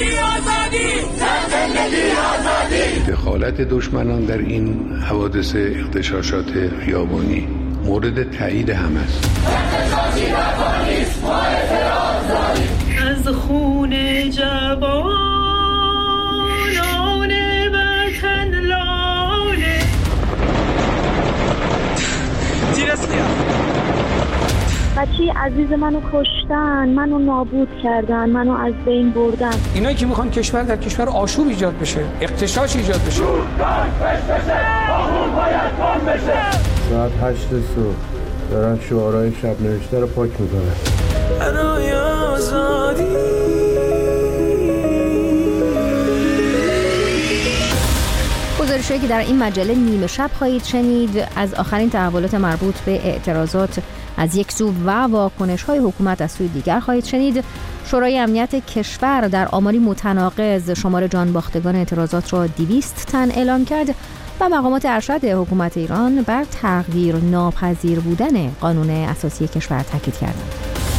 دخالت دشمنان در این حوادث اغتشاشات خیابانی مورد تایید همه است. از خون جوانان وطن لاله بچه عزیز منو کشتن، منو نابود کردن، منو از بین بردن. اینا که میخوان کشور در کشور آشوب ایجاد بشه، اغتشاش ایجاد بشه. ساعت 8 صبح دارن شعارهای شب نوشته رو پاک میکنن. برای آزادی گزارشی که در این مجله نیمه شب خواهید شنید از آخرین تحولات مربوط به اعتراضات از یک سو و واکنش‌های حکومت از سوی دیگر خواهید شنید. شورای امنیت کشور در آماری متناقض شمار جانباختگان اعتراضات را 200 تن اعلام کرد و مقامات ارشد حکومت ایران بر تغییر ناپذیر بودن قانون اساسی کشور تاکید کردند.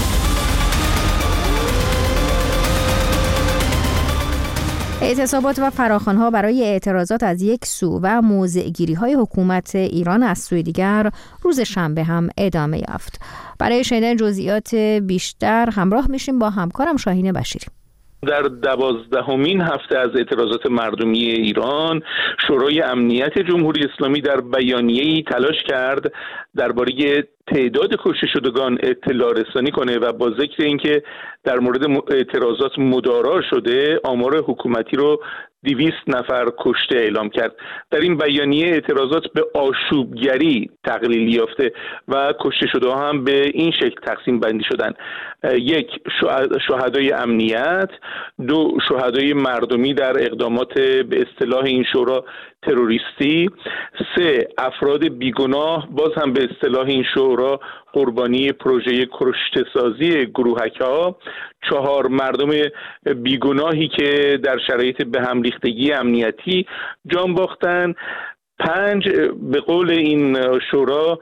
اعتصابات و فراخوان‌ها برای اعتراضات از یک سو و موضع‌گیری‌های حکومت ایران از سوی دیگر روز شنبه هم ادامه یافت. برای شنیدن جزئیات بیشتر همراه میشیم با همکارم شاهین بشیری. در 12مین هفته از اعتراضات مردمی ایران، شورای امنیت جمهوری اسلامی در بیانیه‌ای تلاش کرد درباره تعداد کشته شدگان اطلاع رسانی کنه و با ذکر اینکه در مورد اعتراضات مدارا شده، آمار حکومتی رو 200 نفر کشته اعلام کرد. در این بیانیه اعتراضات به آشوبگری تقلیل یافته و کشته شده هم به این شکل تقسیم بندی شدند: 1 شهدای امنیت، 2 شهدای مردمی در اقدامات به اصطلاح این شورا تروریستی، 3 افراد بیگناه باز هم به اصطلاح این شورا قربانی پروژه کشته‌سازی گروهک‌ها، 4 مردم بیگناهی که در شرایط به هم ریختگی امنیتی جان باختن، 5 به قول این شورا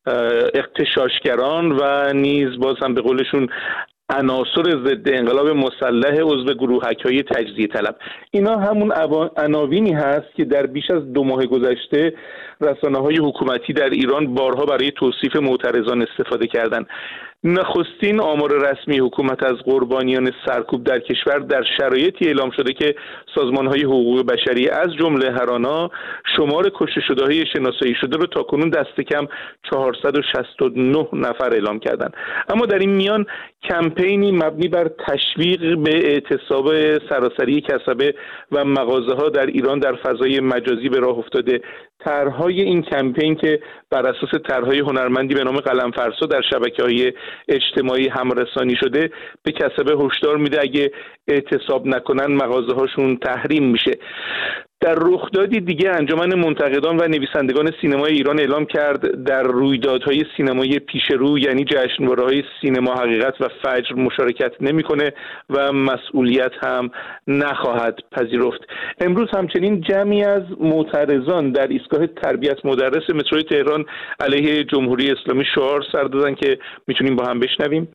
اغتشاشگران و نیز باز هم به قولشون عناصر ضد انقلاب مسلح عضو گروهک‌های تجزیه طلب. اینا همون عناوینی هست که در بیش از 2 ماه گذشته رسانه‌های حکومتی در ایران بارها برای توصیف معترضان استفاده کردند. نخستین آمار رسمی حکومت از قربانیان سرکوب در کشور در شرایطی اعلام شده که سازمان‌های حقوق بشری از جمله هرانا شمار کشته شده‌های شناسایی شده رو تاکنون دست کم 469 نفر اعلام کردند. اما در این میان کمپینی مبنی بر تشویق به اعتصاب سراسری کسبه و مغازه‌ها در ایران در فضای مجازی به راه افتاده. طرح‌های این کمپین که بر اساس طرح‌های هنرمندی به نام قلم‌فرسا در شبکه‌های اجتماعی همرسانی شده به کسبه هشدار میده اگه اعتصاب نکنن مغازه‌هاشون تحریم میشه. در رخدادی دیگه انجمن منتقدان و نویسندگان سینمای ایران اعلام کرد در رویدادهای سینمایی پیشرو یعنی جشنواره‌های سینما حقیقت و فجر مشارکت نمی‌کنه و مسئولیت هم نخواهد پذیرفت. امروز همچنین جمعی از معترضان در ایستگاه تربیت مدرس مترو تهران علیه جمهوری اسلامی شعار سر دادن که میتونیم با هم بشنویم.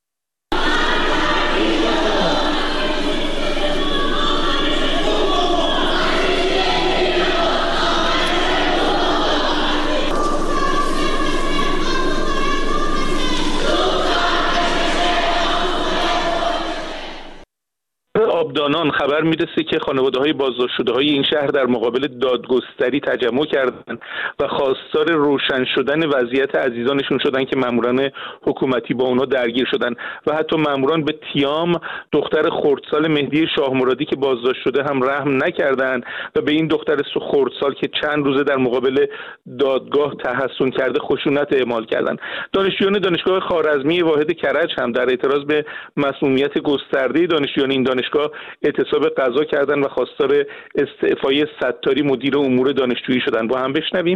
آبدانان خبر میرسه که خانواده‌های بازداشت شده‌های این شهر در مقابل دادگستری تجمع کردند و خواستار روشن شدن وضعیت عزیزانشون شدن که ماموران حکومتی با اونا درگیر شدن و حتی ماموران به تیام دختر خردسال مهدی شاه مرادی که بازداشت شده هم رحم نکردند و به این دختر خردسال که چند روزه در مقابل دادگاه تحصن کرده خشونت اعمال کردند. دانشجویان دانشگاه خوارزمی واحد کرج هم در اعتراض به مسمومیت گسترده دانشجویان این دانشگاه اعتصاب قضا کردن و خواستار استعفای ستاری مدیر امور دانشجویی شدن. با هم بشنویم.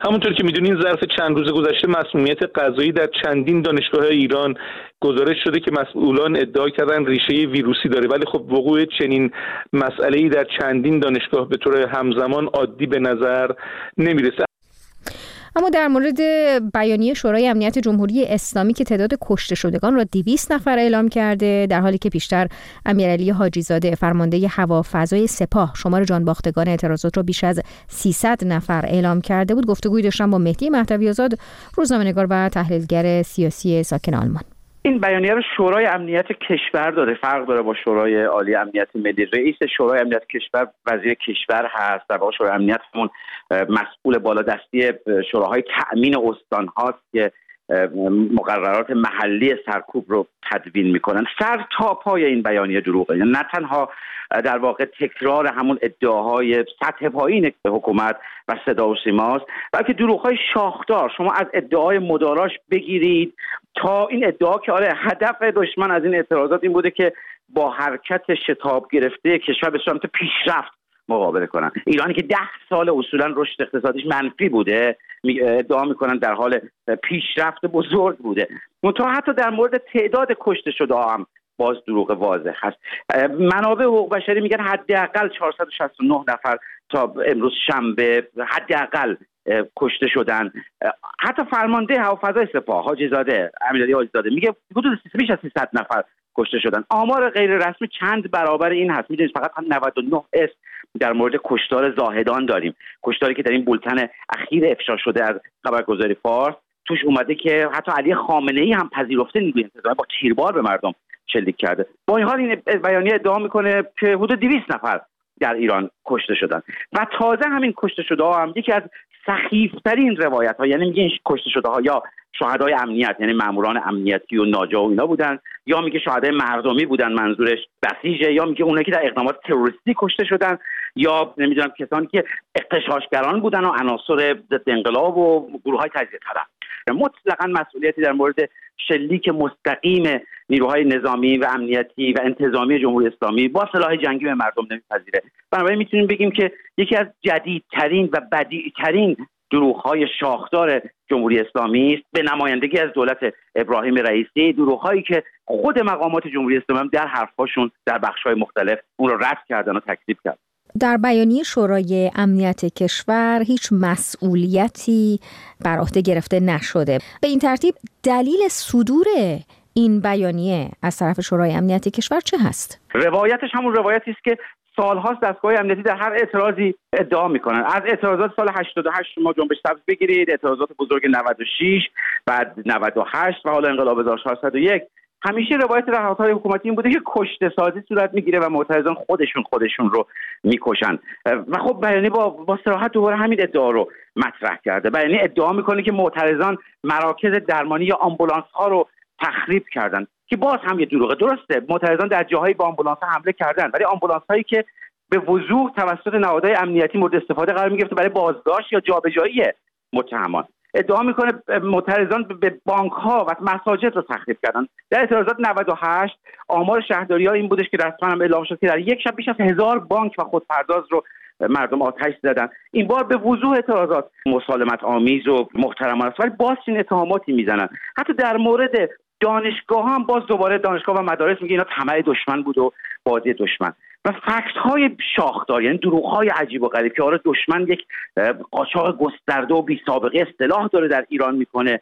همونطور که میدونین ظرف چند روز گذشته مسمومیت غذایی در چندین دانشگاه ایران گزارش شده که مسئولان ادعا کردن ریشه ویروسی داره، ولی خب وقوع چنین مسئله‌ای در چندین دانشگاه به طور همزمان عادی به نظر نمیرسه. اما در مورد بیانیه شورای امنیت جمهوری اسلامی که تعداد کشته شدگان را 200 نفر اعلام کرده، در حالی که پیشتر امیرعلی حاجی‌زاده فرمانده هوافضای سپاه شمار جانباختگان اعتراضات را بیش از 300 نفر اعلام کرده بود، گفتگویی داشتم با مهدی مهدوی آزاد، روزنامه‌نگار و تحلیلگر سیاسی ساکن آلمان. این بیانیه رو شورای امنیت کشور داده، فرق داره با شورای عالی امنیت ملی. رئیس شورای امنیت کشور وزیر کشور هست، در واقع شورای امنیت همون مسئول بالادستی شوراهای تأمین استان هاست که مقررات محلی سرکوب رو تدوین میکنن. سر تا پای این بیانیه دروغه، یعنی نه تنها در واقع تکرار همون ادعاهای سطح پایین حکومت و صدا و سیماست، بلکه دروغ‌های شاخدار. شما از ادعای مداراش بگیرید تا این ادعا که آره هدف دشمن از این اعتراضات این بوده که با حرکت شتاب گرفته کشور به سمت پیشرفت مقابله کنن. ایرانی که 10 سال اصولا رشد اقتصادیش منفی بوده ادعا میکنن در حال پیشرفت بزرگ بوده. منتها حتی در مورد تعداد کشته شده هم باز دروغ واضح هست. منابع حقوق بشری میگن حداقل 469 نفر تا امروز شنبه حداقل کشته شدن. حتی فرمانده هوافضای سپاه حاجی‌زاده امیرعلی حاجی‌زاده میگه حدود بیش از 300 نفر کشته شدن. آمار غیر رسمی چند برابر این هست. میدونید فقط 99 اسم در مورد کشتار زاهدان داریم، کشتاری که در این بولتن اخیر افشا شده از خبرگزاری فارس توش اومده که حتی علی خامنه‌ای هم پذیرفته نیروی انتظامی با تیربار به مردم شلیک کرده. با این حال این بیانیه ادعا میکنه که حدود 200 نفر در ایران کشته شدن و تازه همین کشته شده ها هم یکی از سخیفترین روایت ها، یعنی میگه این کشته شده ها یا شهدای امنیت یعنی ماموران امنیتی و ناجا و اینا بودن، یا میگه شهدای مردمی بودن منظورش بسیجه، یا میگه اونایی که در اقدامات تروریستی کشته شدن، یا نمیدونم کسانی که اغتشاشگران بودن و عناصر ضد انقلاب و گروه‌های تجزیه طلب. مطلقاً مسئولیتی در مورد شلیک مستقیم نیروهای نظامی و امنیتی و انتظامی جمهوری اسلامی با سلاح جنگی به مردم نمیپذیره. بنابراین میتونیم بگیم که یکی از جدیدترین و بدیعترین دروغ‌های شاخدار جمهوری اسلامی است به نمایندگی از دولت ابراهیم رئیسی، دروغ‌هایی که خود مقامات جمهوری اسلامی هم در حرف‌هاشون در بخش‌های مختلف اون رو رد کردن و تکذیب کردن. در بیانیه شورای امنیت کشور هیچ مسئولیتی بر عهده گرفته نشده. به این ترتیب دلیل صدور این بیانیه از طرف شورای امنیت کشور چه هست؟ روایتش همون روایتی است که سال‌هاست دستگاه امنیتی در هر اعتراضی ادعا میکنن. از اعتراضات سال 88 شما جنبش سبز بگیرید، اعتراضات بزرگ 96، بعد 98 و حالا انقلاب 1401، همیشه روایت در حالتهای حکومتی این بوده که کشته سازی صورت میگیره و معترضان خودشون رو میکشن. و خب بیانیه با صراحت دوباره همین ادعا رو مطرح کرده. بیانیه ادعا میکنه که معترضان مراکز درمانی یا آمبولانس ها رو تخریب کردن، که باز هم یه دروغه. درسته معترضان در جاهایی با آمبولانس ها حمله کردن، ولی آمبولانس هایی که به وضوح توسط نهادهای امنیتی مورد استفاده قرار میگرفته برای بازداشت یا جابجایی متهمان. ادعا میکنه معترضان به بانک ها و مساجد رو تخریب کردن. در اعتراضات 98 آمار شهرداری ها این بودش که رسما هم اعلام شد که در یک شب بیش از 1000 بانک و خودپرداز رو مردم آتش زدن. این بار به وضوح اعتراضات مسالمت آمیز و محترمانه است، ولی باز این اتهاماتی میزنن. حتی در مورد دانشگاه هم باز دوباره دانشگاه و مدارس میگه اینا طمع دشمن بود و بازی دشمن. و فکت های شاخدار، یعنی دروغ های عجیب و غریب که آره دشمن یک قاچاق گسترده و بی سابقه اصطلاح داره در ایران میکنه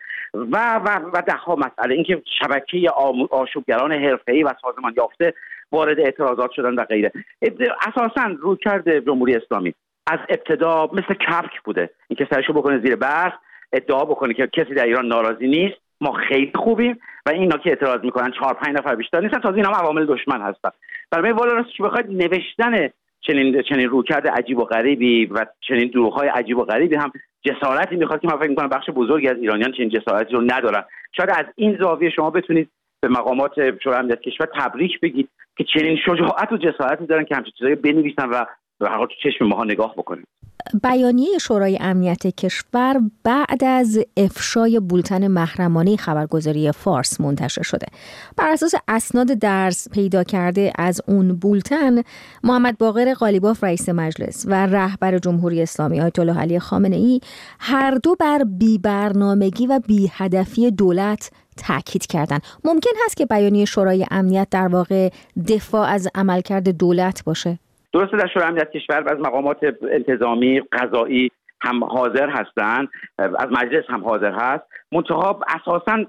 و ده ها مسئله، اینکه شبکه آشوبگران حرفه‌ای و سازمان یافته وارد اعتراضات شدن و غیره. اساساً رویکرد جمهوری اسلامی از ابتدا مثل کبک بوده، اینکه سرشو بکنه زیر برف، ادعا بکنه که کسی در ایران ناراضی نیست، ما خیلی خوبیم و اینا که اعتراض میکنن 4-5 نفر بیشتر نیستن، تازه اینا هم عوامل دشمن هستن. برای والا راستش بخواید نوشتن چنین رویکرد عجیب و غریبی و چنین دروغ‌های عجیب و غریبی هم جسارتی میخواد که من فکر میکنم بخش بزرگی از ایرانیان چنین جسارتی رو ندارن. شاید از این زاویه شما بتونید به مقامات شورای امنیت کشور تبریک بگید که چنین شجاعت و جسارتی دارن که همچین چیزایی بنویسن و به هر حال تو چشم ماها نگاه بکنیم. بیانیه شورای امنیت کشور بعد از افشای بولتن محرمانه خبرگزاری فارس منتشر شده. بر اساس اسناد درز پیدا کرده از اون بولتن، محمد باقر قالیباف رئیس مجلس و رهبر جمهوری اسلامی آیت الله علی خامنه‌ای هر دو بر بی‌برنامگی و بی‌هدفی دولت تاکید کردند. ممکن هست که بیانیه شورای امنیت در واقع دفاع از عملکرد دولت باشه؟ درسته در شورای امنیت کشور از مقامات انتظامی قضایی هم حاضر هستند، از مجلس هم حاضر هست، منتها اساساً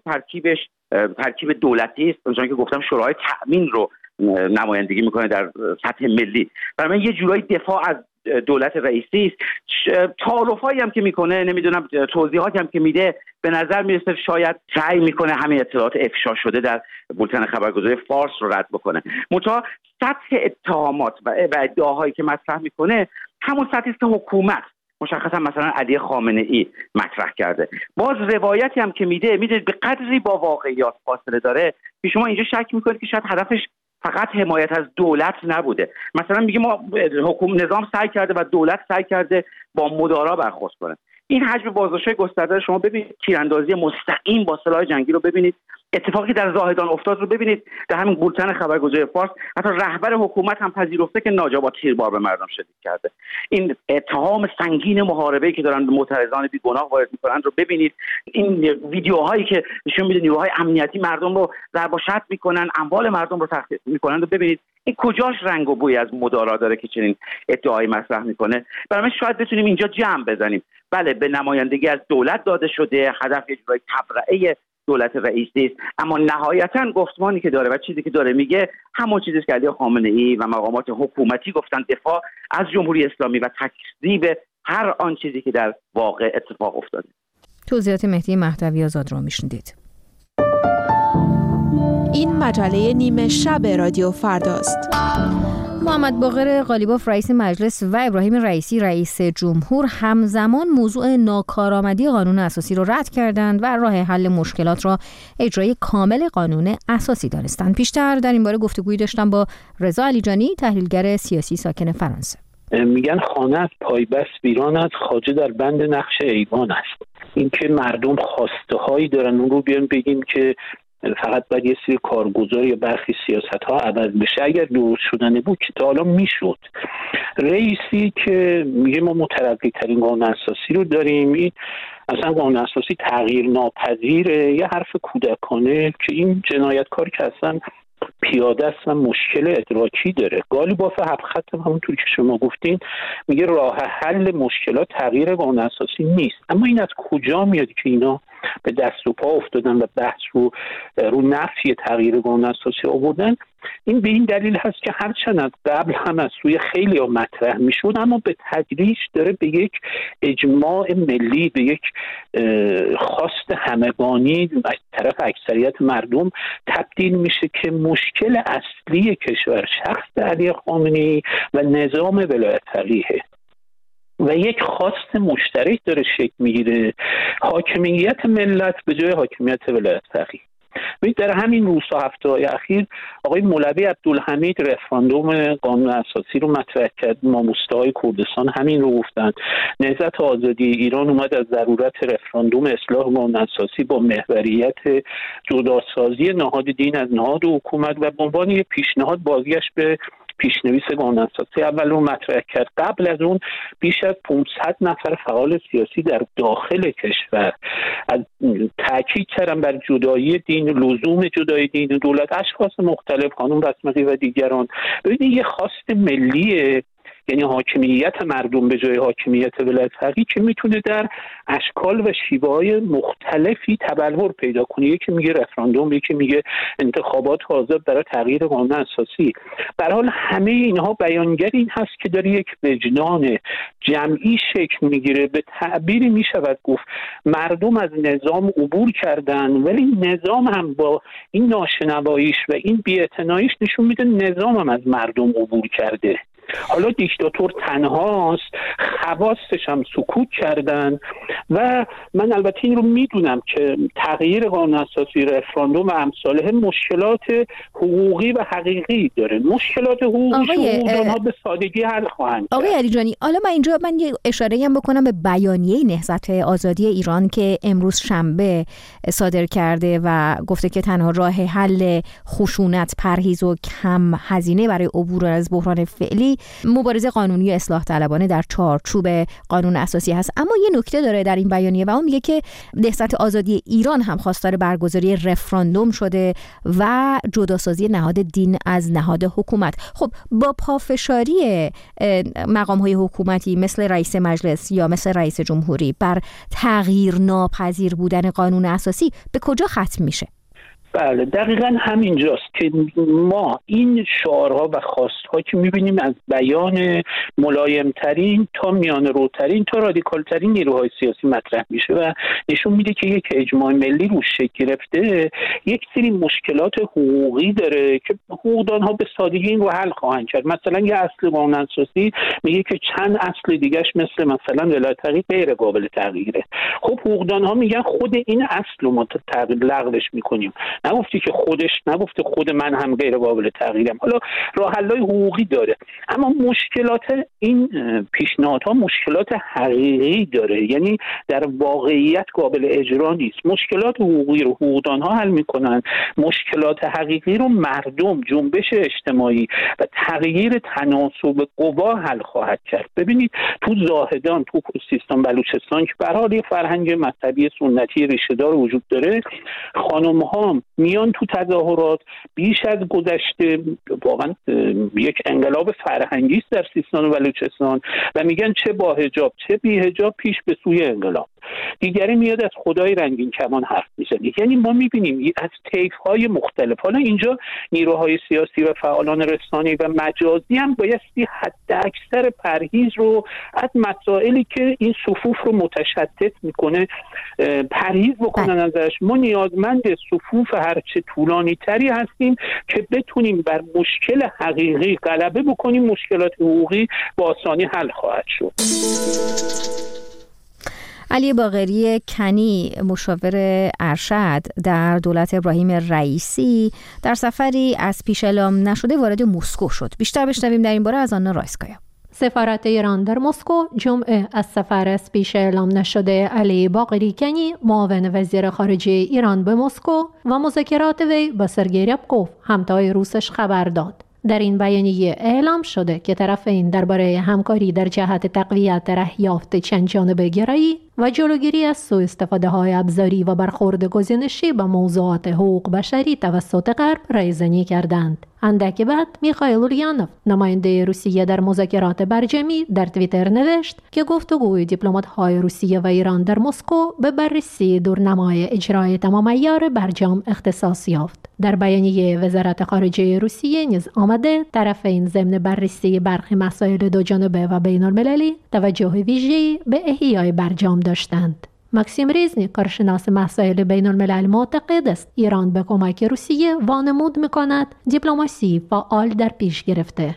ترکیب دولتی است. اونجوری که گفتم شورای تأمین رو نمایندگی میکنه در سطح ملی. برای من یه جورایی دفاع از دولت رئیسی است. تعارفایی هم که میکنه، نمیدونم توضیحاتی هم که میده، به نظر میرسه شاید سعی میکنه همین اطلاعات افشا شده در بولتن خبرگزاری فارس رو رد بکنه. منتها سطح اتهامات و ادعاهایی که مطرح میکنه همون سطحی است که حکومت مشخصا مثلا علی خامنه‌ای مطرح کرده. باز روایتی هم که میده به قدری با واقعیات فاصله داره که شما اینجا شک میکنید که شاید هدفش فقط حمایت از دولت نبوده. مثلا میگه ما نظام سعی کرده و دولت سعی کرده با مدارا برخورد کنه. این حجم بازداشت‌های گسترده شما ببینید، تیراندازی مستقیم با سلاح جنگی رو ببینید، اتفاقی در زاهدان افتاد رو ببینید. در همین بولتن خبرگزاری فارس حتی رهبر حکومت هم پذیرفته که ناجا تیربار به مردم شلیک کرده. این اتهام سنگین محاربه‌ای که دارن به معترضان بیگناه وارد می‌کنن رو ببینید. این ویدیوهایی که نشون میده نیروهای امنیتی مردم رو ضرب و شتم می‌کنن، اموال مردم رو تخریب می‌کنن رو ببینید. این کجاش رنگ و بوی از مدارا داره که چنین ادعایی مطرح می‌کنه؟ برای من شاید بتونیم اینجا جمع بزنیم. بله، به نمایندگی از دولت داده شده، هدف یه جورایی تبرئه دولت رئیسی است، اما نهایتاً گفتمانی که داره و چیزی که داره میگه همون چیزی که علی خامنه‌ای و مقامات حکومتی گفتن، دفاع از جمهوری اسلامی و تکذیب هر آن چیزی که در واقع اتفاق افتاده. توضیحات مهدی مهدوی آزاد رو میشنیدید. این مجله نیمه شب رادیو فرداست. محمد باقر قالیباف رئیس مجلس و ابراهیم رئیسی رئیس جمهور همزمان موضوع ناکارآمدی قانون اساسی را رد کردند و راه حل مشکلات را اجرای کامل قانون اساسی دانستند. پیشتر در این باره گفتگویی داشتم با رضا علیجانی، تحلیلگر سیاسی ساکن فرانسه. میگن خانه از پایبست ویران است، خواجه در بند نقش ایوان است. اینکه مردم خواسته هایی دارن، اون رو بیان بگیم که فقط باید یه سری کارگزار یا برخی سیاست ها عوض بشه. اگر درست شدنه بود که تا حالا میشد. رئیسی که میگه ما مترقی ترین قانون اساسی رو داریم، این اصلا قانون اساسی تغییر ناپذیره، یه حرف کودکانه که این جنایتکار که اصلا پیاده است و مشکل ادراکی داره. قالیباف هفت همونطور که شما گفتین میگه راه حل مشکلات تغییر قانون اساسی نیست. اما این از کجا میاد که اینا به دست و پا افتادن و بحث رو نفی تغییر قانون اساسی آوردن؟ این به این دلیل هست که هرچند از قبل هم از سوی خیلی ها مطرح میشد، اما به تدریج داره به یک اجماع ملی، به یک خواست همگانی از طرف اکثریت مردم تبدیل میشه که مشکل اصلی کشور شخص علی خامنه‌ای و نظام ولایت فقیهه و یک خواست مشترک داره شکل میگیره، حاکمیت ملت به جای حاکمیت ولایت فقیه. در همین روزها هفته‌های اخیر آقای مولوی عبدالحمید رفراندوم قانون اساسی رو مطرح کرد. ماموسته‌های کردستان همین رو گفتن. نهضت آزادی ایران اومد از ضرورت رفراندوم اصلاح قانون اساسی با محوریت جداسازی نهاد دین از نهاد حکومت و به عنوان یک پیشنهاد بازگشت به پیشنویس قانون اساسی اول رو مطرح کرد. قبل از اون بیش از 500 نفر فعال سیاسی در داخل کشور تاکید کردن بر جدایی دین، لزوم جدایی دین و دولت، اشخاص مختلف، خانم رسمقی و دیگران. ببینید یه خواست ملیه، یعنی حاکمیت مردم به جای حاکمیت ولایت فقیه که میتونه در اشکال و شیوه‌های مختلفی تبلور پیدا کنه. یکی میگه رفراندوم، یکی میگه انتخابات آزاد برای تغییر قانون اساسی. به هر حال همه اینها بیانگر این هست که داره یک وجدان جمعی شکل میگیره. به تعبیری میشود گفت مردم از نظام عبور کردن، ولی نظام هم با این ناشنواییش و این بی‌اعتناییش نشون میده نظام هم از مردم عبور کرده. حالا دیکتاتور تنهاست، خواستش هم سکوت کردن و من البته این رو میدونم که تغییر قانون اساسی، رفراندوم و امثاله مشکلات حقوقی و حقیقی داره. مشکلات حقوقی اونها به سادگی حل خواهند کرد. آقای علیجانی، حالا من یه اشاره‌ای هم بکنم به بیانیه نهضت آزادی ایران که امروز شنبه صادر کرده و گفته که تنها راه حل خشونت، پرهیز و کم هزینه برای عبور از بحران فعلی مبارزه قانونی و اصلاح طلبانه در چارچوب قانون اساسی هست. اما یه نکته داره در این بیانیه و اون میگه که نهضت آزادی ایران هم خواستار برگزاری رفراندوم شده و جداسازی نهاد دین از نهاد حکومت. خب با پافشاری مقام‌های حکومتی مثل رئیس مجلس یا مثل رئیس جمهوری بر تغییر ناپذیر بودن قانون اساسی به کجا ختم میشه؟ بله دقیقاً همینجاست که ما این شعارها و خواستها که میبینیم از بیان ملایمترین تا میانه روترین تا رادیکالترین نیروهای سیاسی مطرح میشه و نشون میده که یک اجماع ملی روش شکل گرفته، یک سری مشکلات حقوقی داره که حقوقدانها به سادگی این رو حل خواهند کرد. مثلا یه اصل قانون اساسی میگه که چند اصل دیگهش مثلا ولایت فقیه غیر قابل تغییره. خب حقوقدانها میگن خود این اصل رو ما لغوش میکنیم، نگفته خود من هم غیر قابل تغییرم. حالا راه حل‌های حقوقی داره، اما مشکلات این پیشنهادها مشکلات حقیقی داره، یعنی در واقعیت قابل اجرا نیست. مشکلات حقوقی رو حقوقدانها حل میکنن، مشکلات حقیقی رو مردم، جنبش اجتماعی و تغییر تناسب قوا حل خواهد کرد. ببینید تو زاهدان، تو سیستان بلوچستان که به هر حال یه فرهنگ مذهبی سنتی ریشه‌دار وجود داره، خانم‌ها میان تو تظاهرات بیش از گذشته، واقعا یک انقلاب فرهنگی است در سیستان و بلوچستان و میگن چه با حجاب چه بی حجاب پیش به سوی انقلاب. دیگری میاد از خدای رنگین کمان حرف میزنه. یعنی ما میبینیم از طیف‌های مختلف. حالا اینجا نیروهای سیاسی و فعالان رسانه‌ای و مجازی هم بایستی حد اکثر پرهیز رو از مسائلی که این صفوف رو متشتت میکنه پرهیز بکنن ازش. ما نیازمند صفوف هرچه طولانی تری هستیم که بتونیم بر مشکل حقیقی غلبه بکنیم. مشکلات حقوقی با آسانی حل خواهد شد. علی باقری کنی، مشاور ارشد در دولت ابراهیم رئیسی، در سفری از پیش اعلام نشده وارد مسکو شد. بیشتر بشنویم در این باره از آنا رایسکایا. سفارت ایران در مسکو جمعه از سفر از پیش اعلام نشده علی باقری کنی، معاون وزیر خارجه ایران به مسکو و مذاکرات وی با سرگئی ریابکوف، همتای روسش، خبر داد. در این بیانیه اعلام شده که طرفین درباره همکاری در جهت تقویت رهیافت چند جانبه گرایی و جلوگیری از سوء استفاده های ابزاری و برخورد گزینشی به موضوعات حقوق بشری توسط غرب رایزنی کردند. اندک بعد میخائیل اولیانوف، نماینده روسیه در مذاکرات برجمی، در توییتر نوشت که گفتگوی دیپلمات‌های روسیه و ایران در مسکو به بررسی دورنمای اجرای تمام عیار برجام اختصاص یافت. در بیانیه وزارت خارجه روسیه نیز آمده طرفین ضمن بررسی برخی مسائل دوجانبه و بین‌المللی توجه ویژه‌ای به احیای برجام داشتند. ماکسیم ریزنی، کارشناس مسائل بین الملل، معتقد است ایران به کمک روسیه وانمود می‌کند دیپلماسی فعال در پیش گرفته.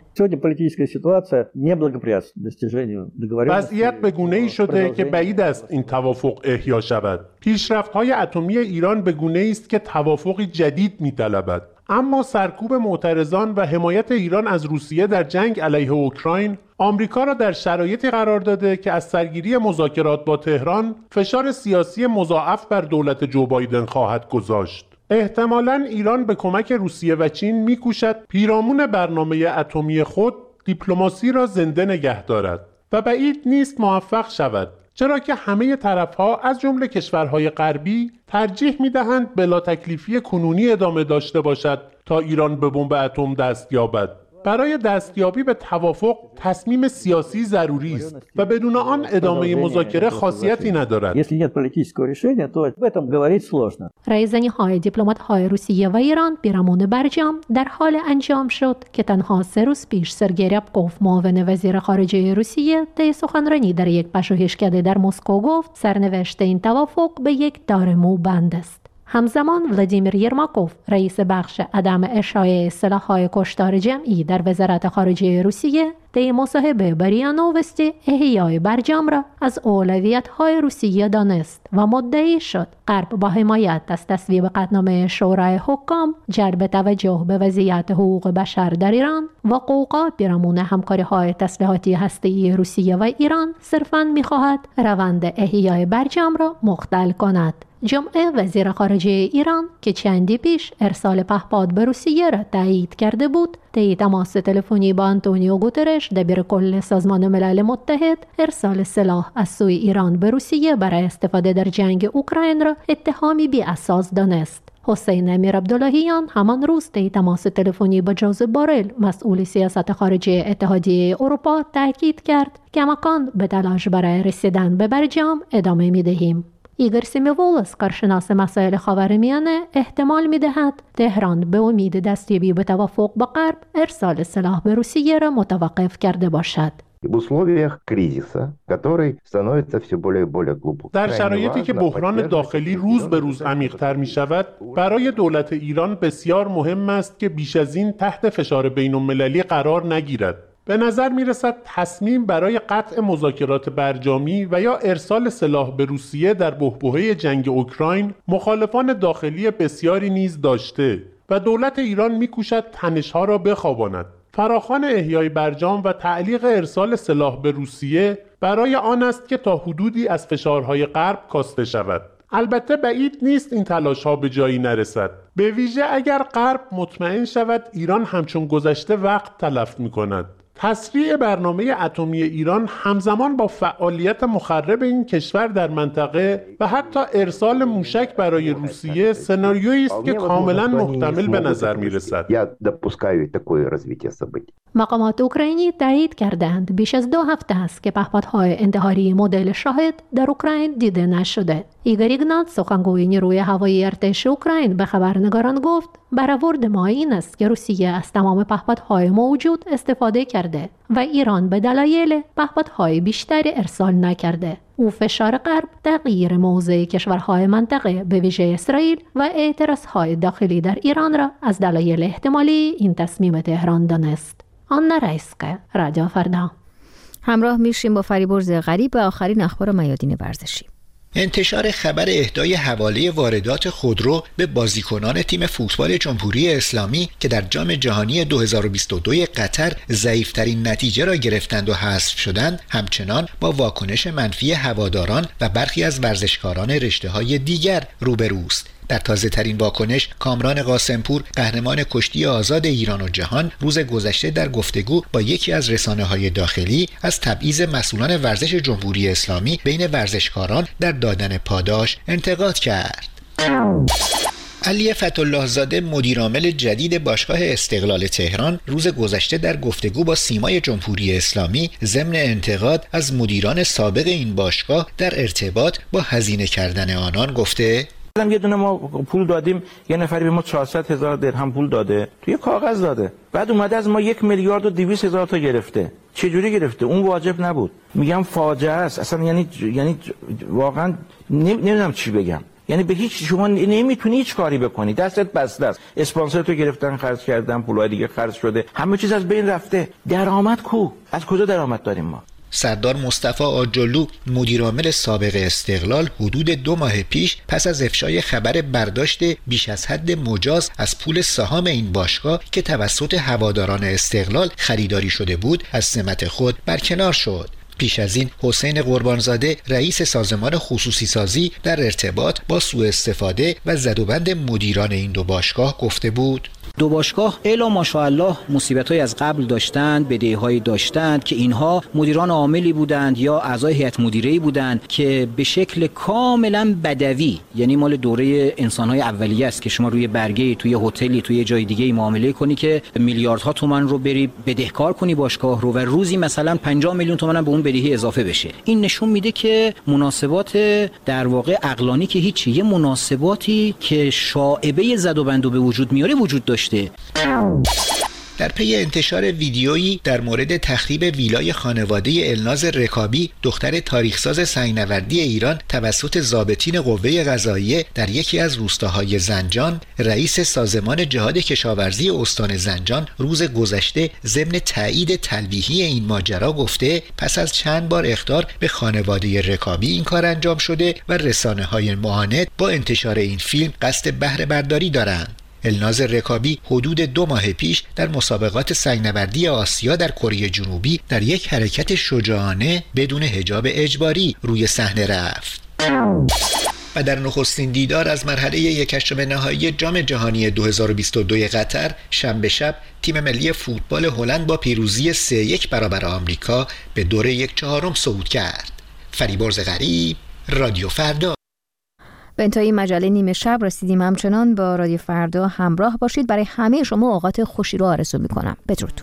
وضعیت به گونه‌ای شده که بعید است این توافق احیا شود. پیشرفت‌های اتمی ایران به گونه‌ای است که توافقی جدید می‌طلبد. اما سرکوب معترضان و حمایت ایران از روسیه در جنگ علیه اوکراین آمریکا را در شرایطی قرار داده که از سرگیری مذاکرات با تهران فشار سیاسی مضاعف بر دولت جو بایدن خواهد گذاشت. احتمالاً ایران به کمک روسیه و چین می‌کوشد پیرامون برنامه اتمی خود دیپلماسی را زنده نگه دارد و بعید نیست موفق شود، چرا که همه طرف‌ها از جمله کشورهای غربی ترجیح می‌دهند بلا تکلیفی کنونی ادامه داشته باشد تا ایران به بمب اتم دست یابد. برای دستیابی به توافق تصمیم سیاسی ضروری است و بدون آن ادامه مذاکره خاصیتی ندارد. رایزنی‌های دیپلمات‌های روسیه و ایران پیرامون برجام در حال انجام شد که تنها 3 روز پیش سرگئی ریابکوف، معاون وزیر خارجه روسیه، طی سخنرانی در یک پژوهشکده در مسکو گفت سرنوشت این توافق به یک دار موبند است. همزمان ولادیمیر یرماکوف رئیس بخش عدم اشاعه سلاح‌های کشتار جمعی در وزارت خارجه روسیه در مصاحبه با ریا نووستی احیای برجام را از اولویت‌های روسیه دانست و مدعی شد غرب با حمایت از تصویب قطعنامه شورای حکام جلب توجه به وضعیت حقوق بشر در ایران و قوقا پیرامون همکاری‌های تسلیحاتی هسته‌ای روسیه و ایران صرفاً می‌خواهد روند احیای برجام را مختل کند. جمعه وزیر خارجه ایران که چندی پیش ارسال پهپاد به روسیه را تایید کرده بود، طی تماس تلفنی با آنتونیو گوترش دبیر کل سازمان ملل متحد ارسال سلاح از سوی ایران به روسیه برای استفاده در جنگ اوکراین را اتهامی بی اساس دانست. حسین امیر عبداللهیان همان روز طی تماس تلفنی با جوزف بورل مسئول سیاست خارجی اتحادیه اروپا تاکید کرد که کماکان به تلاش برای رسیدن به برجام ادامه می‌دهیم. ایگور سیمیوولس کارشناس مسائل خاورمیانه احتمال می‌دهد تهران به امید دستیابی به توافق با غرب ارسال سلاح به روسیه را متوقف کرده باشد. در شرایطی که بحران داخلی روز به روز عمیق‌تر می‌شود، برای دولت ایران بسیار مهم است که بیش از این تحت فشار بین‌المللی قرار نگیرد. به نظر می‌رسد تصمیم برای قطع مذاکرات برجامی و یا ارسال سلاح به روسیه در بحبوحه جنگ اوکراین مخالفان داخلی بسیاری نیز داشته و دولت ایران می‌کوشد تنش‌ها را بخواباند. فراخوان احیای برجام و تعلیق ارسال سلاح به روسیه برای آن است که تا حدودی از فشارهای غرب کاسته شود. البته بعید نیست این تلاش‌ها به جایی نرسد، به ویژه اگر غرب مطمئن شود ایران همچون گذشته وقت تلف می‌کند. تسریع برنامه اتمی ایران همزمان با فعالیت مخرب این کشور در منطقه و حتی ارسال موشک برای روسیه سناریویی است که کاملا محتمل به نظر می‌رسد. مقامات اوکراینی تایید کردند بیش از 2 هفته است که پهپادهای انتحاری مدل شاهد در اوکراین دیده نشده. ایگور ایگنات سخنگوی نیروی هوایی ارتش اوکراین به خبرنگاران گفت برآورد ما این است که روسیه از تمام پهپادهای موجود استفاده کرده و ایران به دلایل پهپادهای بیشتری ارسال نکرده. او فشار غرب تغییر موضع کشورهای منطقه به ویژه اسرائیل و اعتراضهای داخلی در ایران را از دلایل احتمالی این تصمیم تهران دانست. آنا رایسکه، رادیو فردا. همراه میشیم با فریبرز غریب و آخرین اخبار میادین ورزشی. انتشار خبر اهدای حواله واردات خودرو به بازیکنان تیم فوتبال جمهوری اسلامی که در جام جهانی 2022 قطر ضعیف‌ترین نتیجه را گرفتند و حذف شدند، همچنان با واکنش منفی هواداران و برخی از ورزشکاران رشته‌های دیگر روبروست. در تازه‌ترین واکنش، کامران قاسمپور، قهرمان کشتی آزاد ایران و جهان، روز گذشته در گفتگو با یکی از رسانه‌های داخلی از تبعیض مسئولان ورزش جمهوری اسلامی بین ورزشکاران در دادن پاداش انتقاد کرد. علی فتح‌الله زاده مدیرعامل جدید باشگاه استقلال تهران روز گذشته در گفتگو با سیمای جمهوری اسلامی ضمن انتقاد از مدیران سابق این باشگاه در ارتباط با هزینه کردن آنان گفته: یه دونه ما پول دادیم، یه نفری به ما 400,000 درهم پول داده، توی کاغذ داده، بعد اومده از ما 1,200,000 تا گرفته. چه جوری گرفته؟ اون واجب نبود. میگم فاجعه است اصلا، یعنی واقعا نمیدونم چی بگم. یعنی به هیچ شما نمیتونی هیچ کاری بکنی، دستت بسته است. اسپانسر تو گرفتن، خرج کردن، پولای دیگه خرج شده، همه چیز از بین رفته. درآمد کو؟ از کجا درآمد داریم ما؟ سردار مصطفی آجلو مدیرعامل سابق استقلال حدود 2 ماه پیش پس از افشای خبر برداشت بیش از حد مجاز از پول سهام این باشگاه که توسط هواداران استقلال خریداری شده بود از سمت خود برکنار شد. پیش از این حسین قربانزاده رئیس سازمان خصوصی سازی در ارتباط با سوء استفاده و زدوبند مدیران این دو باشگاه گفته بود: دو باشگاه الا ماشاءالله مصیبت‌های از قبل داشتند، بدهی‌هایی داشتند که اینها مدیران عاملی بودند یا اعضای هیئت مدیره‌ای بودند که به شکل کاملا بدوی، یعنی مال دوره انسان‌های اولیه است که شما روی برگه توی هتلی توی جای دیگه معامله کنی که میلیاردها تومان رو بری بدهکار کنی باشگاه رو و روزی مثلا 50 میلیون تومان به اون بدهی اضافه بشه. این نشون میده که مناسبات در واقع عقلانی که هیچ، یه مناسباتی که شائبه زد و بند به وجود میاره وجود داشته. در پی انتشار ویدیویی در مورد تخریب ویلای خانواده الناز رکابی دختر تاریخساز سنگ‌نوردی ایران توسط ضابطین قوه قضاییه در یکی از روستاهای زنجان، رئیس سازمان جهاد کشاورزی استان زنجان روز گذشته ضمن تایید تلویحی این ماجرا گفته پس از چند بار اخطار به خانواده رکابی این کار انجام شده و رسانه‌های معاند با انتشار این فیلم قصد بهره برداری دارند. الناز رکابی حدود 2 ماه پیش در مسابقات سنگ‌نوردی آسیا در کره جنوبی در یک حرکت شجاعانه بدون حجاب اجباری روی صحنه رفت. و در نخستین دیدار از مرحله 1/8 نهایی جام جهانی 2022 قطر شنبه شب تیم ملی فوتبال هلند با پیروزی 3-1 برابر آمریکا به دور 1/4 صعود کرد. فریبرز غریب، رادیو فردا. به انتهای مجله نیمه شب رسیدیم. همچنان با رادیو فردا همراه باشید. برای همه شما اوقات خوشی رو آرزو می‌کنم. بدرود.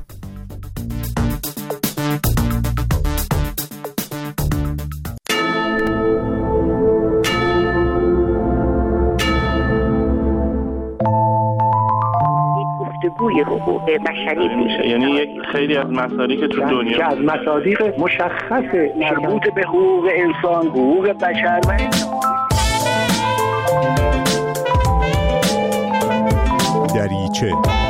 گفتگوی حقوق بشری میشه، یعنی یک خیلی از مصادیق که تو دنیا که از مصادیق مشخص مربوط به حقوق انسان، حقوق بشر و دریچه.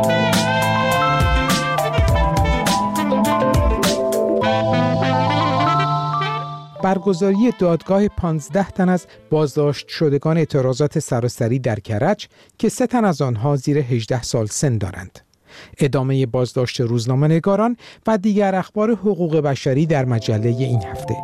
برگزاری دادگاه 15 تن از بازداشت شدگان اعتراضات سراسری در کرج که 3 تن از آنها زیر 18 سال سن دارند. ادامه بازداشت روزنامه‌نگاران و دیگر اخبار حقوق بشری در مجله این هفته.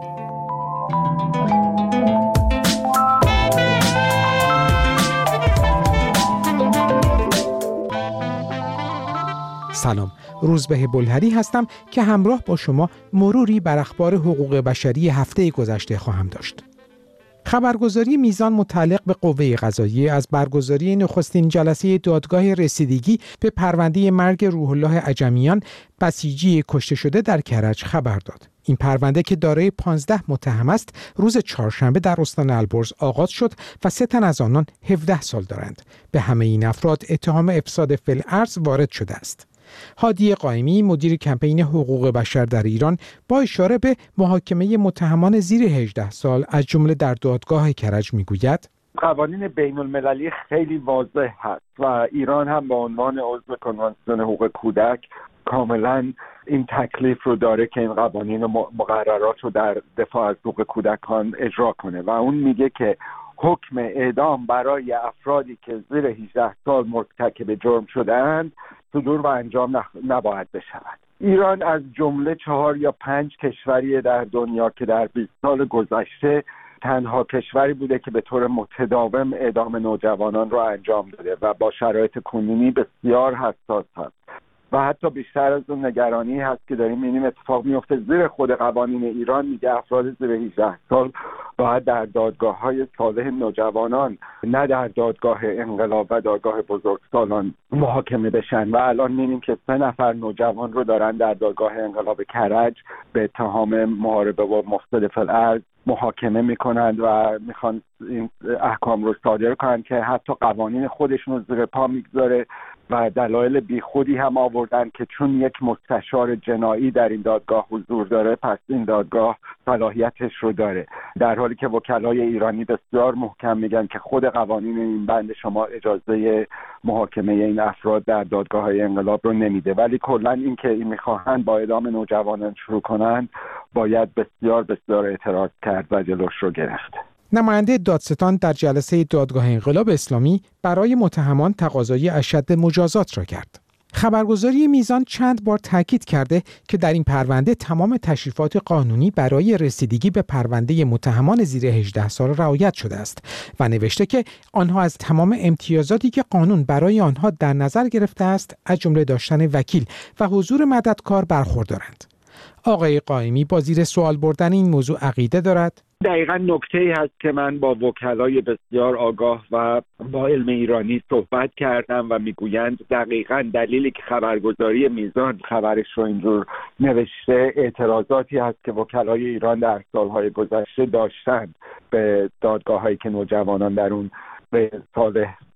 سلام، روزبه بلهری هستم که همراه با شما مروری بر اخبار حقوق بشری هفته گذشته خواهم داشت. خبرگزاری میزان متعلق به قوه قضاییه از برگزاری نخستین جلسه دادگاه رسیدگی به پرونده مرگ روح الله عجمیان، بسیجی کشته شده در کرج خبر داد. این پرونده که دارای 15 متهم است، روز چهارشنبه در استان البرز آغاز شد و 3 تن از آنان 17 سال دارند. به همه این افراد اتهام افساد فی‌الارض وارد شده است. هادی قائمی، مدیر کمپین حقوق بشر در ایران، با اشاره به محاکمه متهمان زیر 18 سال از جمله در دادگاه کرج میگوید قوانین بین المللی خیلی واضح هست و ایران هم به عنوان عضو کنوانسیون حقوق کودک کاملا این تکلیف رو داره که این قوانین و مقررات رو در دفاع از حقوق کودکان اجرا کنه و اون میگه که حکم اعدام برای افرادی که زیر 18 سال مرتکب جرم شده‌اند صدور و انجام نباید بشود. ایران از جمله 4 یا 5 کشوری در دنیا که در 20 سال گذشته تنها کشوری بوده که به طور متداوم اعدام نوجوانان را انجام داده و با شرایط کنونی بسیار حساس هست و حتی بیشتر از اون نگرانی هست که داریم می‌بینیم اتفاق میفته زیر خود قوانین ایران میگه افراد زیر 18 سال باید در دادگاه‌های صالح نوجوانان نه در دادگاه انقلاب و دادگاه بزرگسالان محاکمه بشن و الان می‌بینیم که 3 نفر نوجوان رو دارن در دادگاه انقلاب کرج به اتهام محاربه با مفسد فی‌الارض محاکمه میکنند و میخوان این احکام رو صادر کنند که حتی قوانین خودشون رو زیر پا میگذاره و دلایل بیخودی هم آوردن که چون یک مستشار جنایی در این دادگاه حضور داره پس این دادگاه صلاحیتش رو داره، در حالی که وکلای ایرانی بسیار محکم میگن که خود قوانین این بند شما اجازه محاکمه این افراد در دادگاه‌های انقلاب رو نمیده. ولی کلا این که این میخواهند با اعدام نوجوانان شروع کنند باید بسیار اعتراض کرد و جلوش رو گرفت. نماینده دادستان در جلسه دادگاه انقلاب اسلامی برای متهمان تقاضای اشد مجازات را کرد. خبرگزاری میزان چند بار تاکید کرده که در این پرونده تمام تشریفات قانونی برای رسیدگی به پرونده متهمان زیر 18 سال رعایت شده است و نوشته که آنها از تمام امتیازاتی که قانون برای آنها در نظر گرفته است از جمله داشتن وکیل و حضور مددکار برخوردارند. آقای قائمی با زیر سوال بردن این موضوع عقیده دارد؟ دقیقاً نکته‌ای هست که من با وکلای بسیار آگاه و با علم ایرانی صحبت کردم و میگویند دقیقاً دلیلی که خبرگزاری میزان خبرش رو اینجور نوشته اعتراضاتی هست که وکلای ایران در سالهای گذشته داشتند به دادگاه‌هایی که نوجوانان در اون به سال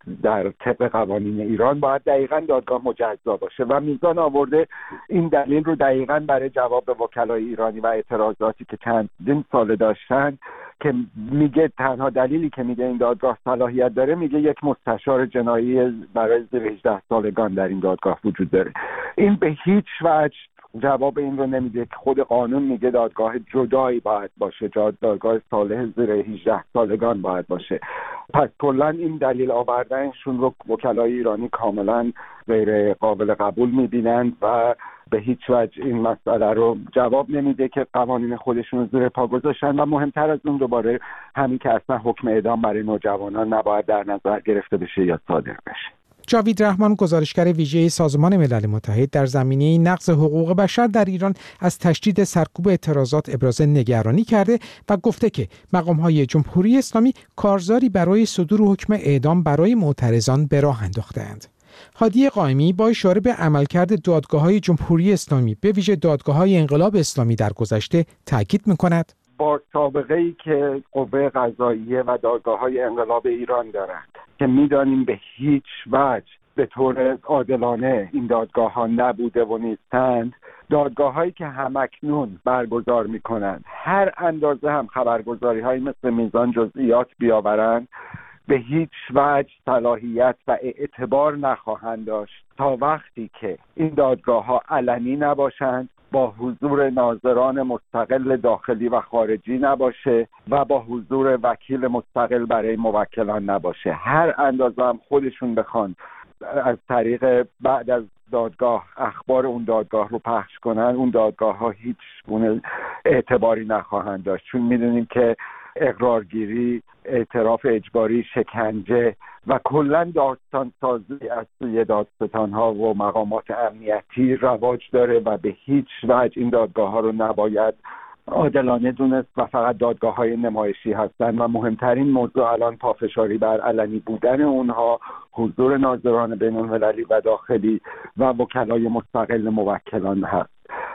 در طبق قوانین ایران باید دقیقاً دادگاه مجزا باشه و میزان آورده این دلیل رو دقیقاً برای جواب به وکلای ایرانی و اعتراضاتی که چندین سال داشتن که میگه تنها دلیلی که میگه این دادگاه صلاحیت داره میگه یک مستشار جنایی برای زیر 18 سالگان در این دادگاه وجود داره. این به هیچ وجه جواب این رو نمیده که خود قانون میگه دادگاه جدایی باید باشه، دادگاه صالح زیر 18 سالگان باید باشه. پس کلا این دلیل آوردنشون رو وکلای ایرانی کاملا غیر قابل قبول میبینند و به هیچ وجه این مسئله رو جواب نمیده که قوانین خودشون رو زیر پا گذاشتن و مهمتر از اون دوباره همین که اصلا حکم اعدام برای نوجوانان نباید در نظر گرفته بشه یا صادر بشه. جاوید رحمان، گزارشگر ویژه سازمان ملل متحد در زمینه نقض حقوق بشر در ایران، از تشدید سرکوب اعتراضات ابراز نگرانی کرده و گفته که مقام‌های جمهوری اسلامی کارزاری برای صدور حکم اعدام برای معترضان به راه انداخته‌اند. هادی قائمی با اشاره به عملکرد دادگاه‌های جمهوری اسلامی به ویژه دادگاه‌های انقلاب اسلامی در گذشته تاکید می‌کند با سابقه‌ای که قوه قضاییه و دادگاه‌های انقلاب ایران دارند که می‌دانیم به هیچ وجه به طور عادلانه این دادگاه‌ها نبوده و نیستند، دادگاه‌هایی که همکنون برگزار می‌کنند هر اندازه هم خبرگزاری‌هایی مثل میزان جزئیات بیاورند به هیچ وجه صلاحیت و اعتبار نخواهند داشت تا وقتی که این دادگاه‌ها علنی نباشند، با حضور ناظران مستقل داخلی و خارجی نباشه و با حضور وکیل مستقل برای موکلان نباشه. هر اندازه هم خودشون بخوان از طریق بعد از دادگاه اخبار اون دادگاه رو پخش کنن، اون دادگاه ها هیچ گونه اعتباری نخواهند داشت، چون میدونیم که اقرارگیری، اعتراف اجباری، شکنجه و کلا داستان سازی از سوی دادستان ها و مقامات امنیتی رواج داره و به هیچ وجه این دادگاه ها رو نباید عادلانه دونست و فقط دادگاه های نمایشی هستند و مهمترین موضوع الان پافشاری بر علنی بودن اونها، حضور ناظران بین المللی و داخلی و وکلای مستقل موکلان هست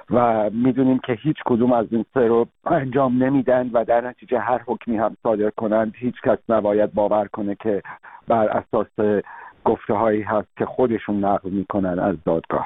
و میدونیم که هیچ کدوم از این سه رو انجام نمیدن و در نتیجه هر حکمی هم صادر کنند هیچ کس نباید باور کنه که بر اساس گفته هایی هست که خودشون نقل میکنن از دادگاه.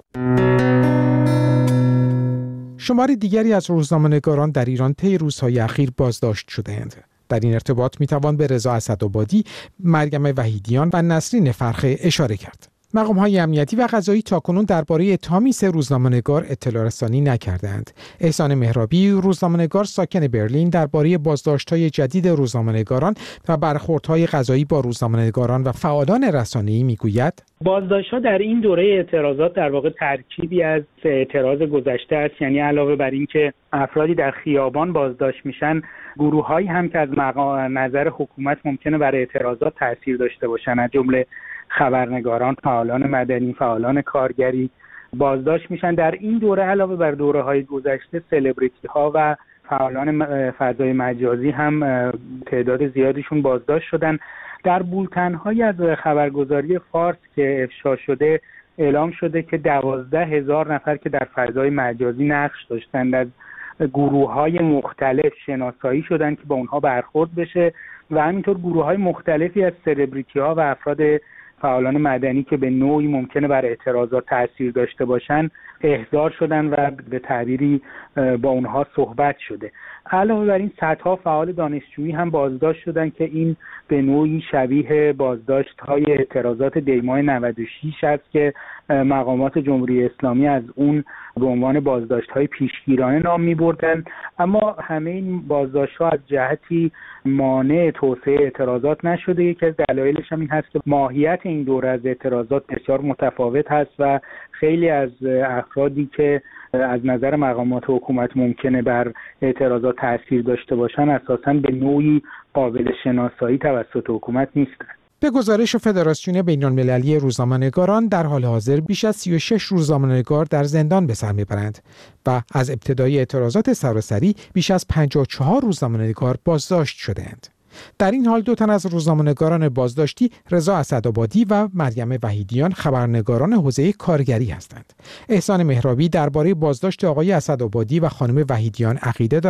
شمار دیگری از روزنامه‌نگاران در ایران طی روزهای اخیر بازداشت شده‌اند. در این ارتباط میتوان به رضا اسدآبادی، مریم وحیدیان و نسرین فرخه اشاره کرد. مقام‌های امنیتی و قضایی تاکنون درباره اتهامی 3 روزنامه‌نگار اطلاع رسانی نکردند. احسان مهرابی، روزنامه‌نگار ساکن برلین، درباره بازداشت‌های جدید روزنامه‌نگاران و برخوردهای قضایی با روزنامه‌نگاران و فعالان رسانه‌ای میگوید: بازداشت‌ها در این دوره اعتراضات در واقع ترکیبی از اعتراض گذشته است، یعنی علاوه بر این که افرادی در خیابان بازداشت میشن، گروه‌هایی هم که از نظر حکومت ممکنه بر اعتراضات تاثیر داشته باشن، از جمله خبرنگاران، فعالان مدنی، فعالان کارگری بازداشت میشن. در این دوره علاوه بر دوره‌های گذشته سلبریتی ها و فعالان فضای مجازی هم تعداد زیادیشون بازداشت شدن. در بولتن‌های از خبرگزاری فارس که افشا شده اعلام شده که 12,000 نفر که در فضای مجازی نقش داشتند از گروه‌های مختلف شناسایی شدن که با اونها برخورد بشه و همینطور گروه‌های مختلفی از سلبریتی‌ها و افراد فعالان مدنی که به نوعی ممکنه بر اعتراضات تأثیر داشته باشن احضار شدن و به تعبیری با اونها صحبت شده. علاوه بر این صدها فعال دانشجویی هم بازداشت شدن که این به نوعی شبیه بازداشت‌های اعتراضات دی‌ماه 96 است که مقامات جمهوری اسلامی از اون به عنوان بازداشت‌های پیشگیرانه نام می‌بردن. اما همه این بازداشت‌ها از جهتی مانع توسعه اعتراضات نشده. یکی از دلایلش هم این هست که ماهیت این دوره از اعتراضات بسیار متفاوت هست و خیلی از افرادی که از نظر مقامات حکومت ممکنه بر اعتراضات تأثیر داشته باشن اساساً به نوعی قابل شناسایی توسط حکومت نیستند. به گزارش فدراسیون بین‌المللی روزنامه‌نگاران در حال حاضر بیش از 36 روزنامه‌نگار در زندان به سر میبرند و از ابتدای اعتراضات سراسری بیش از 54 روزنامه‌نگار بازداشت شده‌اند. در این حال 2 تن از روزنامه‌نگاران بازداشتی، رضا اسدآبادی و مریم وحیدیان، خبرنگاران حوزه کارگری هستند. احسان مهرابی درباره بازداشت آقای اسدآبادی و خانم وحیدیان عقیده دارد: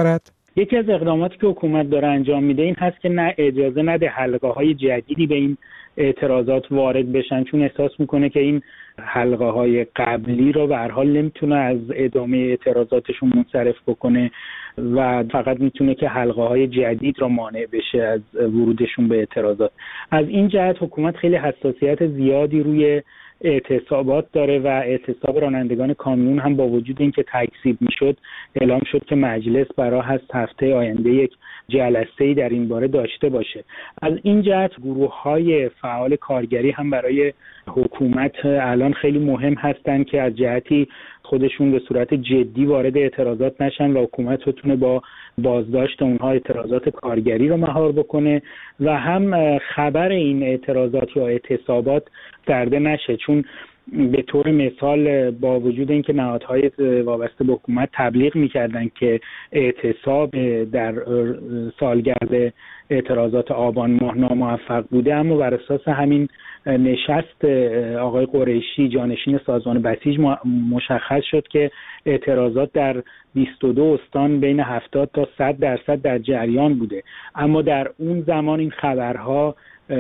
یکی از اقداماتی که حکومت داره انجام میده این هست که نه اجازه نده حلقه‌های جدیدی به این اعتراضات وارد بشن، چون احساس میکنه که این حلقه‌های قبلی رو به هر حال نمیتونه از ادامه اعتراضاتشون منصرف بکنه و فقط میتونه که حلقه‌های جدید را مانع بشه از ورودشون به اعتراضات. از این جهت حکومت خیلی حساسیت زیادی روی اعتصابات داره و اعتصاب رانندگان کامیون هم با وجود اینکه تکذیب میشد اعلام شد که مجلس برای هست هفته آینده یک جلسه‌ای در این باره داشته باشه. از این جهت گروه‌های فعال کارگری هم برای حکومت الان خیلی مهم هستند که از جهتی خودشون به صورت جدی وارد اعتراضات نشن و حکومت بتونه با بازداشت اونها اعتراضات کارگری رو مهار بکنه و هم خبر این اعتراضات یا اعتصابات درده نشه، چون به طور مثال با وجود اینکه نهادهای وابسته به حکومت تبلیغ می‌کردن که اعتصاب در سالگرد اعتراضات آبان ماه ناموفق بوده، اما بر اساس همین نشست آقای قریشی جانشین سازمان بسیج مشخص شد که اعتراضات در 22 استان بین 70 تا 100% در جریان بوده، اما در اون زمان این خبرها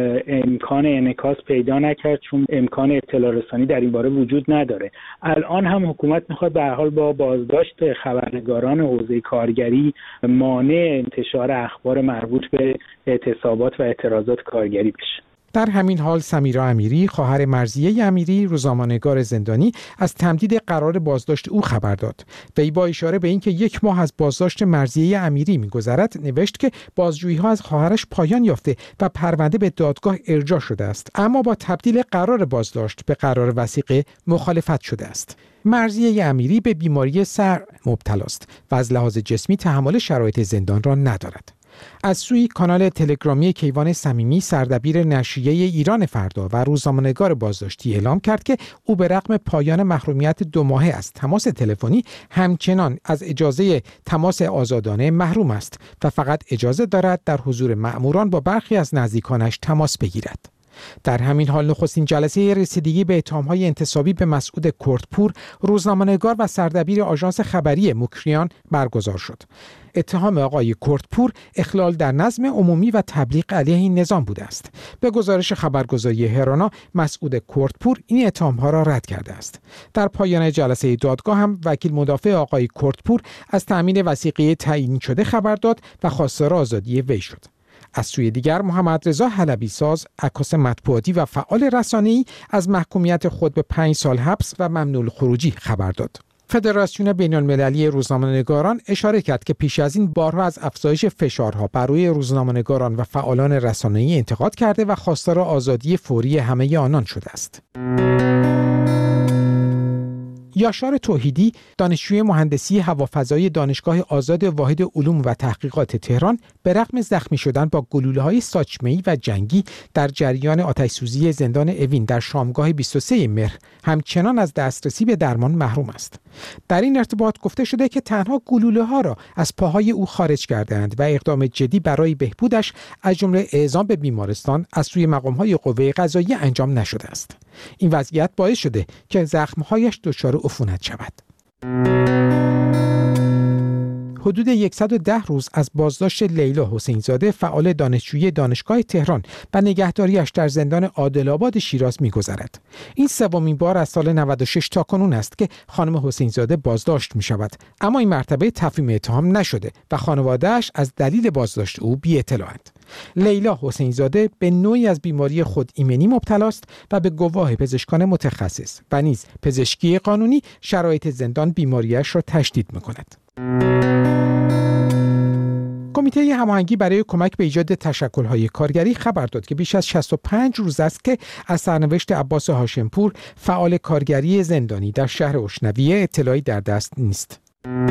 امکان انعکاس پیدا نکرد چون امکان اطلاع رسانی در این باره وجود نداره. الان هم حکومت میخواد به هر حال با بازداشت خبرنگاران حوزه کارگری مانع انتشار اخبار مربوط به اعتصابات و اعتراضات کارگری بشه. در همین حال سمیرا امیری، خواهر مرضیه امیری، روزنامه‌نگار زندانی، از تمدید قرار بازداشت او خبر داد. وی با اشاره به اینکه 1 ماه از بازداشت مرضیه امیری می‌گذرد، نوشت که بازجویی‌ها از خواهرش پایان یافته و پرونده به دادگاه ارجاع شده است، اما با تبدیل قرار بازداشت به قرار وثیقه مخالفت شده است. مرضیه امیری به بیماری سر مبتلا است و از لحاظ جسمی تحمل شرایط زندان را ندارد. از سوی کانال تلگرامی کیوان صمیمی، سردبیر نشریه ایران فردا و روزنامه‌نگار بازداشتی اعلام کرد که او به رغم پایان محرومیت 2 ماهه از تماس تلفنی همچنان از اجازه تماس آزادانه محروم است و فقط اجازه دارد در حضور مأموران با برخی از نزدیکانش تماس بگیرد. در همین حال نخستین جلسه رسیدگی به اتهام‌های انتصابی به مسعود کردپور، روزنامه‌نگار و سردبیر آژانس خبری مکریان برگزار شد. اتهام آقای کردپور اخلال در نظم عمومی و تبلیغ علیه این نظام بوده است. به گزارش خبرگزاری هرانا، مسعود کردپور این اتهام‌ها را رد کرده است. در پایان جلسه دادگاه هم وکیل مدافع آقای کردپور از تأمین وثیقه تعیین شده خبر داد و خواستار آزادی وی شد. از سوی دیگر محمد رضا حلبی ساز، عکاس مطبوعاتی و فعال رسانه‌ای از محکومیت خود به 5 سال حبس و ممنوع الخروجی خبر داد. فدراسیون بین‌المللی روزنامه‌نگاران اشاره کرد که پیش از این بارها از افزایش فشارها بر روی روزنامه‌نگاران و فعالان رسانه‌ای انتقاد کرده و خواستار آزادی فوری همه آنان شده است. یاشار توحیدی، دانشجوی مهندسی هوافضایی دانشگاه آزاد واحد علوم و تحقیقات تهران، به رغم زخمی شدن با گلوله‌های ساچمه‌ای و جنگی در جریان آتش‌سوزی زندان اوین در شامگاه 23 مهر، همچنان از دسترسی به درمان محروم است. در این ارتباط گفته شده که تنها گلوله‌ها را از پاهای او خارج کردند و اقدام جدی برای بهبودش از جمله اعزام به بیمارستان از سوی مقام‌های قوه قضاییه انجام نشده است. این وضعیت باعث شده که زخم‌هایش دچار عفونت شود. حدود 110 روز از بازداشت لیلا حسین‌زاده، فعال دانشجوی دانشگاه تهران، و نگهداریش در زندان عادل‌آباد شیراز می‌گذرد. این سومین بار از سال 96 تا کنون است که خانم حسین‌زاده بازداشت می‌شود، اما این مرتبه تفهیم اتهام نشده و خانواده‌اش از دلیل بازداشت او بی‌اطلاع‌اند. لیلا حسین‌زاده به نوعی از بیماری خود ایمنی مبتلا است و به گواه پزشکان متخصص و نیز پزشکی قانونی شرایط زندان بیماریش را تشدید می‌کند. کمیته هماهنگی برای کمک به ایجاد تشکل‌های کارگری خبر داد که بیش از 65 روز است که از سرنوشت عباس هاشمپور، فعال کارگری زندانی در شهر اشنویه، اطلاعی در دست نیست.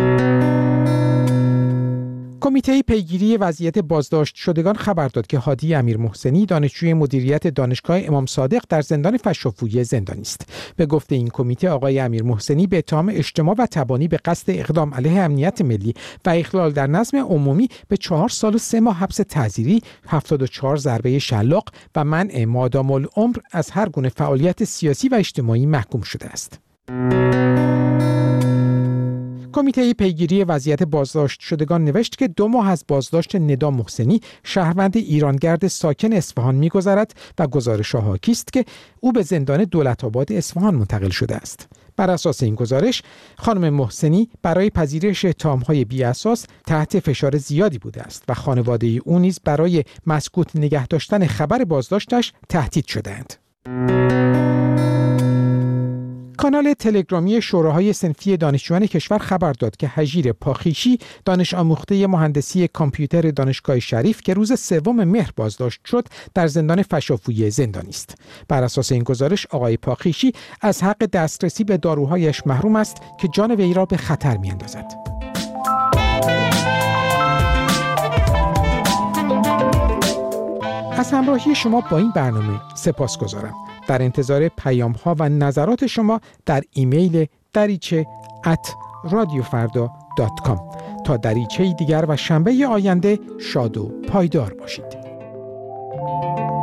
کمیته پیگیری وضعیت بازداشت شدگان خبر داد که هادی امیرمحسنی، دانشجوی مدیریت دانشگاه امام صادق، در زندان فشافویه زندانی است. به گفته این کمیته، آقای امیرمحسنی به اتهام اجتماع و تبانی به قصد اقدام علیه امنیت ملی و اخلال در نظم عمومی به 4 سال و 3 ماه حبس تعزیری، 74 ضربه شلاق و منع مادام العمر از هر گونه فعالیت سیاسی و اجتماعی محکوم شده است. کمیته پیگیری وضعیت بازداشت شدگان نوشت که 2 ماه از بازداشت ندا محسنی شهروند ایرانگرد ساکن اصفهان می‌گذرد و گزارش‌ها حاکی است که او به زندان دولت‌آباد اصفهان منتقل شده است. بر اساس این گزارش خانم محسنی برای پذیرش اتهام‌های بی‌اساس تحت فشار زیادی بوده است و خانواده او نیز برای مسکوت نگه داشتن خبر بازداشتش تهدید شده‌اند. کانال تلگرامی شوراهای صنفی دانشجویان کشور خبر داد که هژیر پاخیشی دانش آموخته مهندسی کامپیوتر دانشگاه شریف که روز 3 مهر بازداشت شد در زندان فشافویه زندانی است. بر اساس این گزارش آقای پاخیشی از حق دسترسی به داروهایش محروم است که جان وی را به خطر می‌اندازد. از همراهی شما با این برنامه سپاسگزارم. در انتظار پیام‌ها و نظرات شما در ایمیل dariche@radiofarda.com. تا دریچه دیگر و شنبه آینده شاد و پایدار باشید.